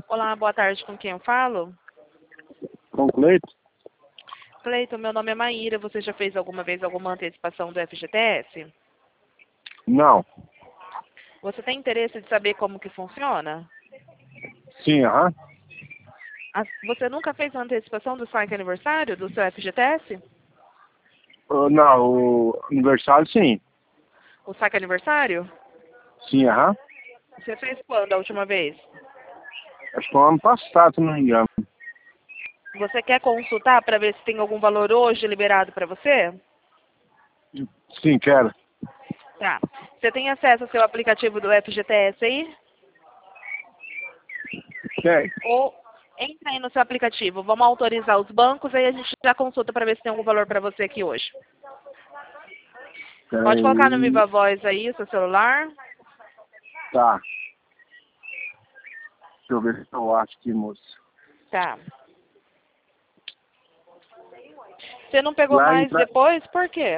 Olá, boa tarde, com quem eu falo? Com o Cleito? Cleiton, meu nome é Maíra. Você já fez alguma vez alguma antecipação do FGTS? Não. Você tem interesse de saber como que funciona? Sim, aham. Você nunca fez uma antecipação do saque aniversário do seu FGTS? Não, o aniversário sim. O saque aniversário? Sim, aham. Você fez quando a última vez? Acho que foi ano passado, se não me engano. Você quer consultar para ver se tem algum valor hoje liberado para você? Sim, quero. Tá. Você tem acesso ao seu aplicativo do FGTS aí? Quer? Ou entra aí no seu aplicativo. Vamos autorizar os bancos, aí a gente já consulta para ver se tem algum valor para você aqui hoje. Pode colocar no Peraí. Viva Voz aí, seu celular. Tá. Deixa eu ver se eu acho aqui, moço. Tá. Você não pegou Lá mais entra... depois, por quê?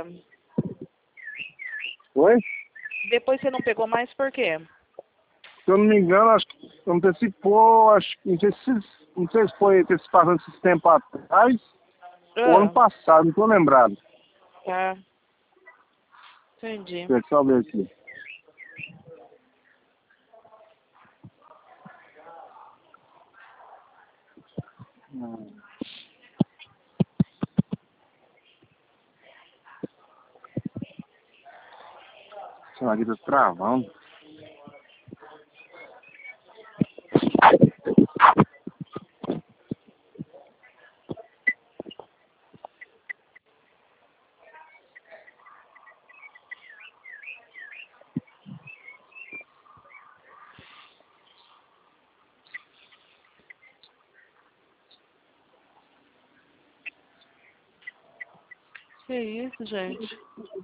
Oi? Depois você não pegou mais, por quê? Se eu não me engano, acho que antecipou, acho que não sei se foi antecipação esses tempo atrás ou ano Ah, passado, não tô lembrado. tá. Entendi. Deixa eu só ver aqui. Sei lá, aqui tá travando. Que isso, gente?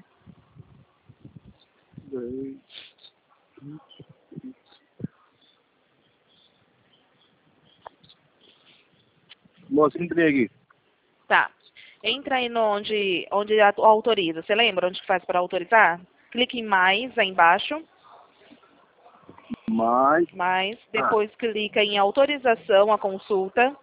Moço, entregue. Tá. Entra aí no onde autoriza. Você lembra onde que faz para autorizar? Clique em mais aí embaixo. Mais. Mais. Ah, Depois clica em autorização à consulta.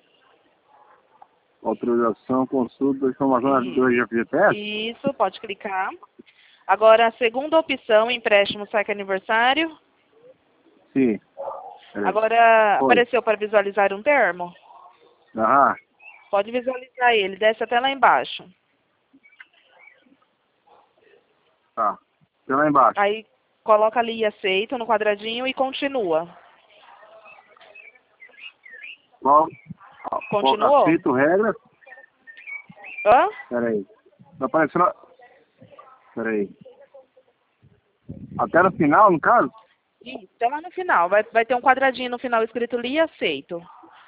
autorização, consulta, informação E, do FGTS? isso, pode clicar. Agora, a segunda opção, empréstimo saque aniversário. Sim. Peraí. Agora, Foi. apareceu para visualizar um termo? Aham. Pode visualizar ele, desce até lá embaixo. Tá. Até lá embaixo. Aí, coloca ali aceito no quadradinho e continua. Qual? Continuou? Aceito regra. Hã? Peraí. Tá aparecendo. Peraí. Até no final, no caso? Isso, até lá no final. Vai ter um quadradinho no final escrito li aceito.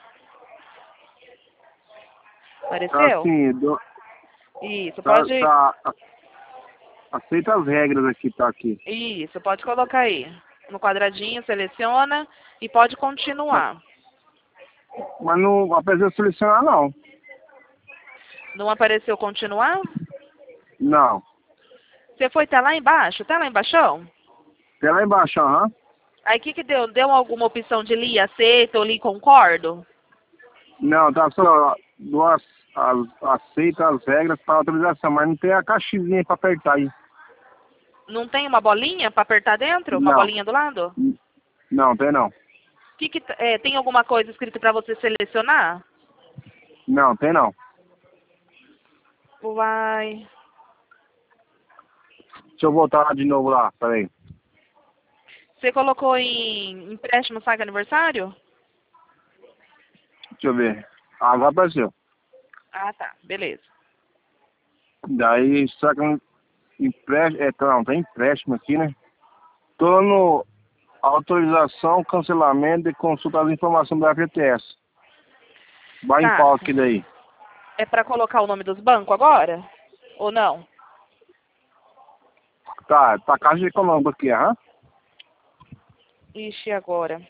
Tá Apareceu? assim, Isso, tá, pode. tá. Aceita as regras aqui, tá aqui. Isso, pode colocar aí. No quadradinho, seleciona e pode Mas, continuar. mas não apareceu selecionar, não. Não apareceu continuar? Não. Você foi até lá embaixo? Até lá embaixo? Até lá embaixo, aham. Aí o que deu? Deu alguma opção de li aceito ou li concordo? Não, tá só duas. Aceita as regras para autorização, mas não tem a caixinha para apertar aí. Não tem uma bolinha para apertar dentro? Uma Não. bolinha do lado? Não, tem não. Tem alguma coisa escrita para você selecionar? Não, tem não. Vai. Deixa eu voltar lá de novo lá, peraí. Você colocou em empréstimo saque aniversário? Deixa eu ver. Ah, agora apareceu. Ah, tá. Beleza. Daí, só que empréstimo, não, tem empréstimo aqui, né? Tô no autorização, cancelamento e consulta das informações do FGTS. Vai em Tá. qual aqui daí? É para colocar o nome dos bancos agora? Ou não? Tá Caixa Econômica aqui, aham. Ixi, agora.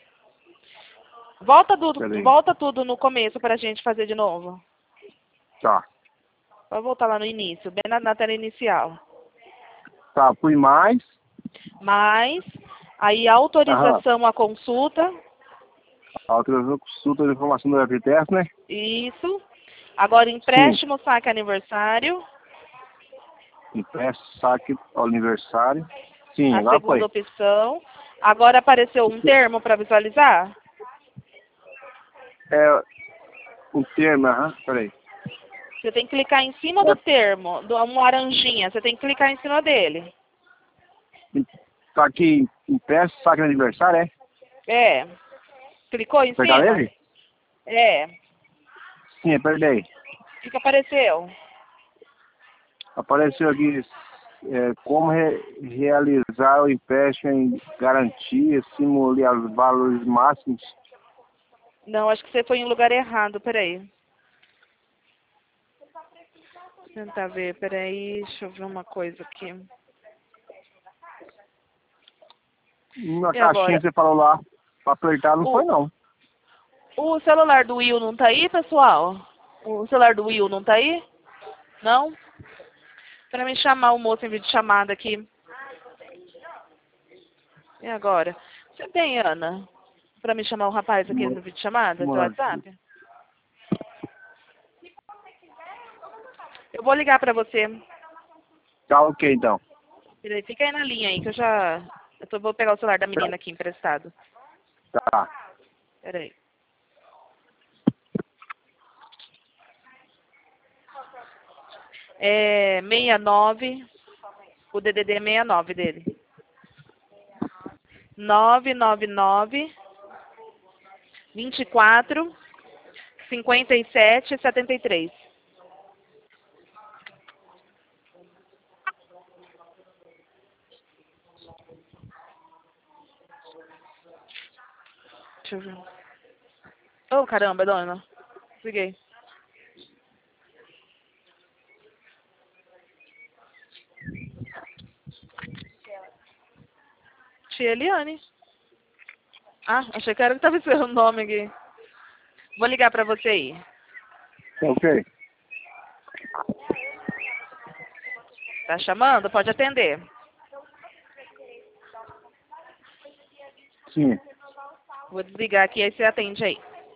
Peraí. Volta tudo no começo para a gente fazer de novo. Tá. Vai voltar lá no início, bem na tela inicial. Tá, fui mais. Mais, aí Aham. autorização à consulta. Autorização consulta de informação do FTS, né? Isso. Agora, empréstimo, saque aniversário. Empréstimo, saque aniversário. Sim, A agora segunda foi. opção. Agora apareceu um termo para visualizar? É o termo, peraí. Você tem que clicar em cima do termo, do um laranjinha. Você tem que clicar em cima dele. Tá aqui, empréstimo, saque aniversário, é? É. Clicou em Apertar cima? nele? É. Sim, apertei. O que apareceu? Apareceu aqui como realizar o empréstimo em garantia, simule os valores máximos. Não, acho que você foi em lugar errado. Peraí. Vou tentar ver. Peraí, deixa eu ver uma coisa aqui. Na E caixinha agora? que você falou lá, pra apertar, não foi não. O celular do Will não tá aí, pessoal? O celular do Will não tá aí? Não? Para me chamar o moço em vídeo chamada aqui. E agora? Você tem, Ana? Para me chamar o rapaz aqui no vídeo chamada de Mano, WhatsApp? Eu vou ligar para você. tá ok então. Peraí, fica aí na linha aí, que vou pegar o celular da menina aqui emprestado. Tá. Peraí. É 69, o DDD é 69 dele. 999 24 57 73. Deixa eu ver. Oh, caramba, dona. Liguei. Tia Eliane. Ah, achei que era que tava escrevendo o nome aqui. Vou ligar pra você aí. Tá ok. Tá chamando? Pode atender. Sim. Vou desligar aqui, aí você atende aí.